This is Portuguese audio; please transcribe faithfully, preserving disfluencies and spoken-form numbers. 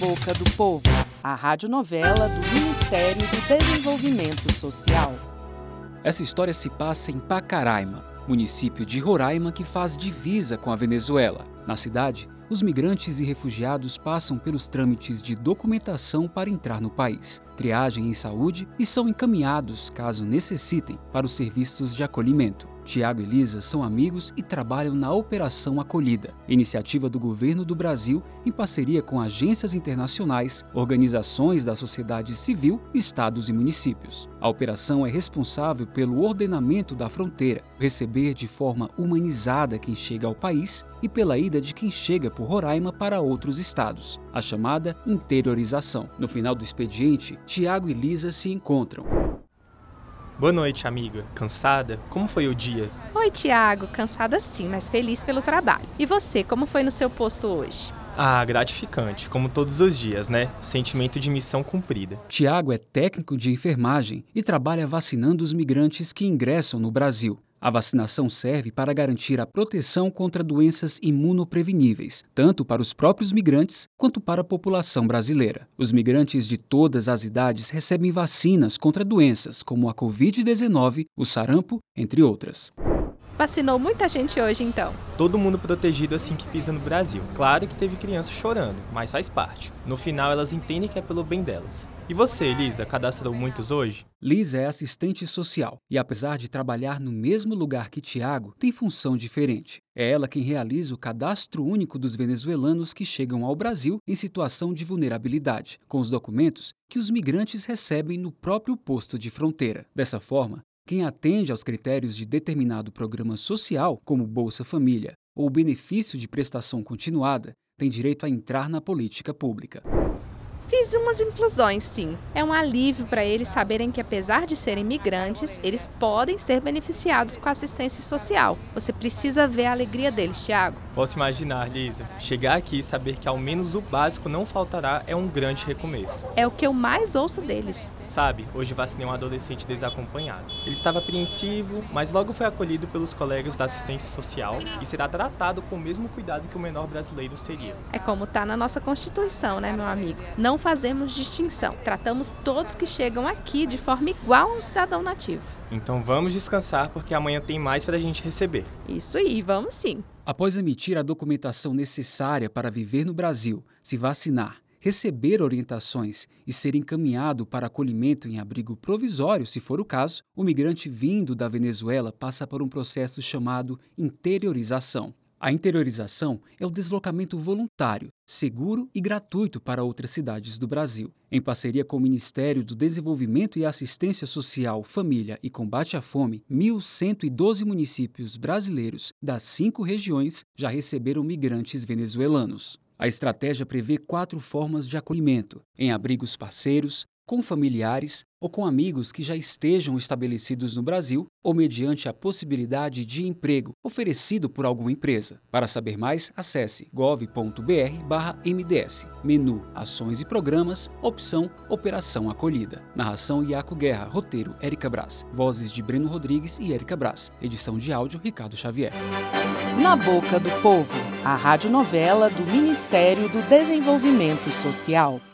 Boca do Povo, a radionovela do Ministério do Desenvolvimento Social. Essa história se passa em Pacaraima, município de Roraima que faz divisa com a Venezuela. Na cidade, os migrantes e refugiados passam pelos trâmites de documentação para entrar no país, triagem em saúde e são encaminhados, caso necessitem, para os serviços de acolhimento. Tiago e Lisa são amigos e trabalham na Operação Acolhida, iniciativa do governo do Brasil em parceria com agências internacionais, organizações da sociedade civil, estados e municípios. A operação é responsável pelo ordenamento da fronteira, receber de forma humanizada quem chega ao país e pela ida de quem chega por Roraima para outros estados, a chamada interiorização. No final do expediente, Tiago e Lisa se encontram. Boa noite, amiga. Cansada? Como foi o dia? Oi, Tiago. Cansada sim, mas feliz pelo trabalho. E você, como foi no seu posto hoje? Ah, gratificante, como todos os dias, né? Sentimento de missão cumprida. Tiago é técnico de enfermagem e trabalha vacinando os migrantes que ingressam no Brasil. A vacinação serve para garantir a proteção contra doenças imunopreveníveis, tanto para os próprios migrantes quanto para a população brasileira. Os migrantes de todas as idades recebem vacinas contra doenças como a covid dezenove, o sarampo, entre outras. Vacinou muita gente hoje, então? Todo mundo protegido assim que pisa no Brasil. Claro que teve criança chorando, mas faz parte. No final, elas entendem que é pelo bem delas. E você, Lisa, cadastrou muitos hoje? Lisa é assistente social e, apesar de trabalhar no mesmo lugar que Tiago, tem função diferente. É ela quem realiza o cadastro único dos venezuelanos que chegam ao Brasil em situação de vulnerabilidade, com os documentos que os migrantes recebem no próprio posto de fronteira. Dessa forma, quem atende aos critérios de determinado programa social, como Bolsa Família ou benefício de prestação continuada, tem direito a entrar na política pública. Fiz umas inclusões, sim. É um alívio para eles saberem que, apesar de serem migrantes, eles podem ser beneficiados com assistência social. Você precisa ver a alegria deles, Tiago. Posso imaginar, Lisa. Chegar aqui e saber que ao menos o básico não faltará é um grande recomeço. É o que eu mais ouço deles. Sabe, hoje vacinei um adolescente desacompanhado. Ele estava apreensivo, mas logo foi acolhido pelos colegas da assistência social e será tratado com o mesmo cuidado que o menor brasileiro seria. É como está na nossa Constituição, né, meu amigo? Não fazemos distinção. Tratamos todos que chegam aqui de forma igual a um cidadão nativo. Então vamos descansar porque amanhã tem mais para a gente receber. Isso aí, vamos sim. Após emitir a documentação necessária para viver no Brasil, se vacinar, receber orientações e ser encaminhado para acolhimento em abrigo provisório, se for o caso, o migrante vindo da Venezuela passa por um processo chamado interiorização. A interiorização é o deslocamento voluntário, seguro e gratuito para outras cidades do Brasil. Em parceria com o Ministério do Desenvolvimento e Assistência Social, Família e Combate à Fome, mil cento e doze municípios brasileiros das cinco regiões já receberam migrantes venezuelanos. A estratégia prevê quatro formas de acolhimento: em abrigos parceiros, com familiares ou com amigos que já estejam estabelecidos no Brasil ou mediante a possibilidade de emprego oferecido por alguma empresa. Para saber mais, acesse gov ponto br barra M D S. Menu Ações e Programas, opção Operação Acolhida. Narração Iaco Guerra, roteiro Érica Brás. Vozes de Breno Rodrigues e Érica Brás. Edição de áudio Ricardo Xavier. Na Boca do Povo, a radionovela do Ministério do Desenvolvimento Social.